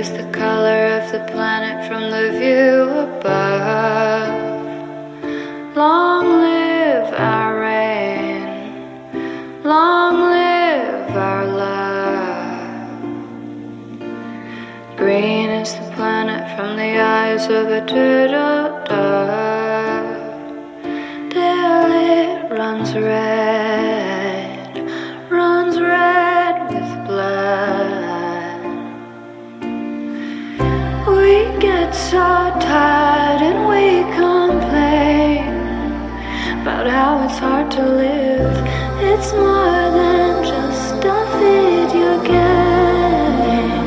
is the color of the planet from the view above. Long live our rain, long live our love. Green is the planet from the eyes of a turtle dove, till it runs red with blood. We get so tired and we complain about how it's hard to live. It's more than just a video game.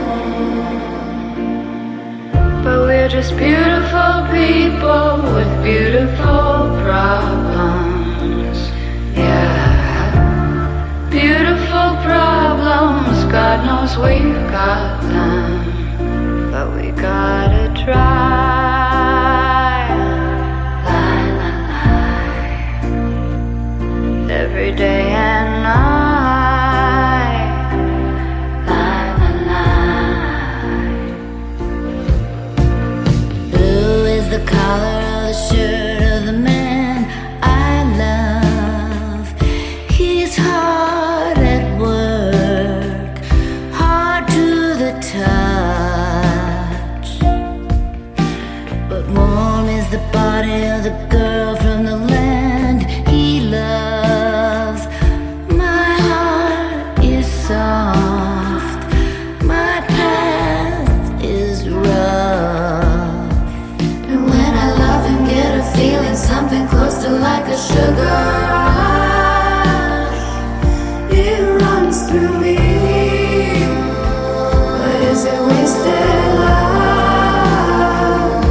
But we're just beautiful people with beautiful problems. Yeah, beautiful problems. God knows we've got them, but we gotta try. Lie, lie, lie. Every day and night. Lie, lie, lie. Blue is the color of the shirt of the man I love. He's hard at work, hard to the touch, but warm is the body of the girl from the land he loves. My heart is soft, my past is rough, and when I love and get a feeling, something close to like a sugar rush, it runs through me. But is it wasted love?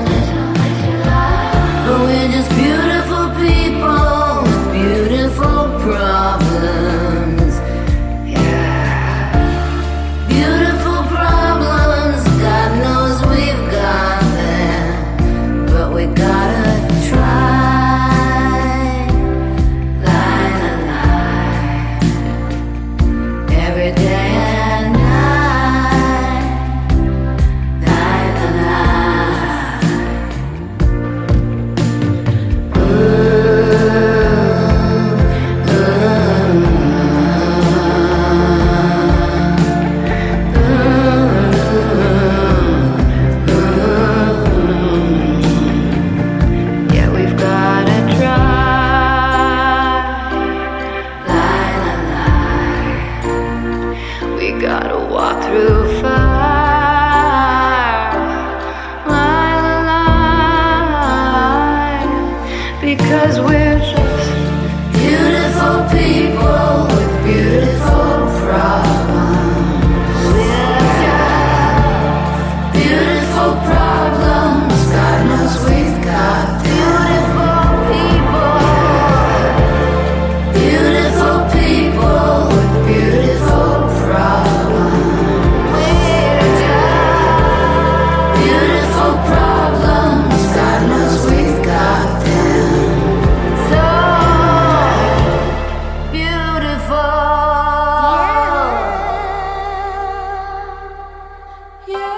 But we're just beautiful people with beautiful problems. Yeah, beautiful problems. God knows we've got them, but we gotta try. Lie, lie, lie. Every day and night. Lie, lie, lie. Yeah, we've gotta try. Lie, lie, lie. We gotta walk through fire. Lie, lie, lie. Because we're just beautiful people with beautiful problems. We're just beautiful problems. God knows we've got beautiful people. Beautiful people with beautiful problems. We're just beautiful problems. God knows we've got them. So beautiful. Yeah.